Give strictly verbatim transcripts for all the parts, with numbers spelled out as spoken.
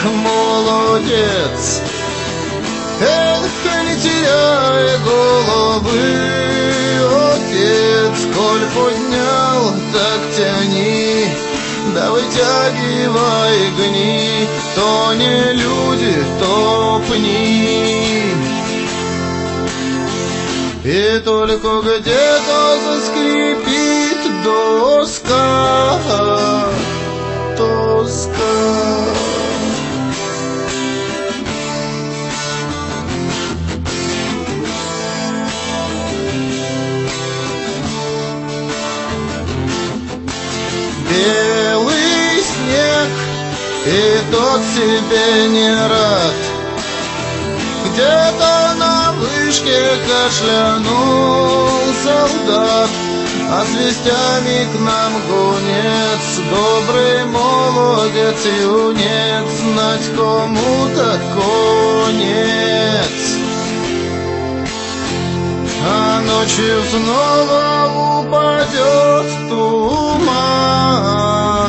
молодец. Эх, не теряй головы, отец, коль поднял, так тяни, да вытягивай гни, то не люди, то пни. И только где-то заскрипит доска, тоска. Белый снег, и тот себе не рад. Где-то на вышке кашлянул солдат, а с вестями к нам гонец, добрый молодец, юнец, знать кому-то конец. А ночью снова упадет туман,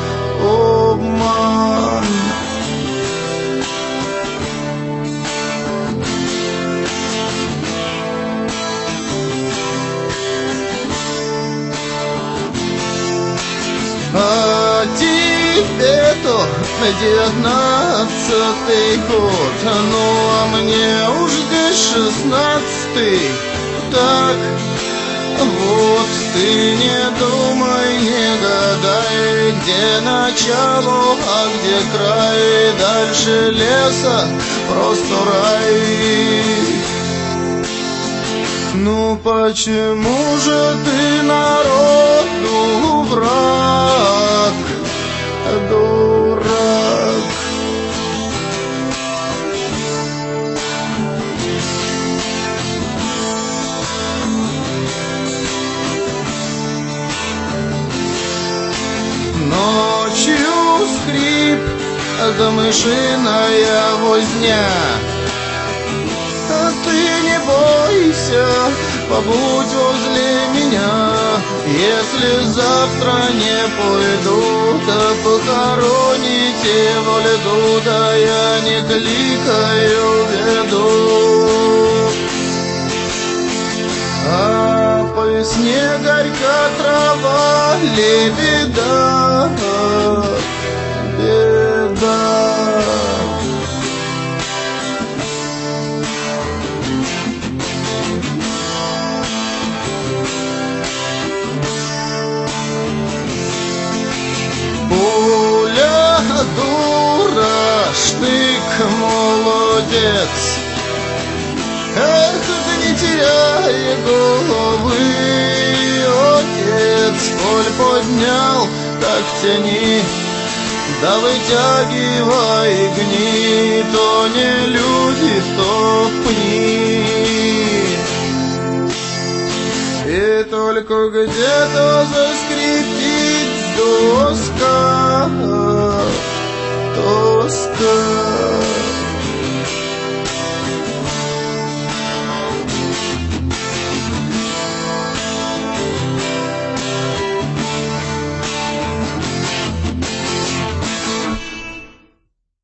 обман. А тебе-то девятнадцатый год, ну а мне уж здесь шестнадцатый. Так вот ты не думай, не гадай, где начало, а где край, дальше леса просто рай. Ну почему же ты народу враг, дурак? Ночью скрип, да мышиная возня. А ты не бойся, побудь возле меня. Если завтра не пойду, то похороните во льду, да я не кликаю веду. А по весне горька трава, лебеда, беда. Пуля дура, штык молодец. Эх, да не теряй головы, отец, коль поднял, так тяни, да вытягивай гни, то не люди, то пни. И только где-то заскрипит доска, тоска.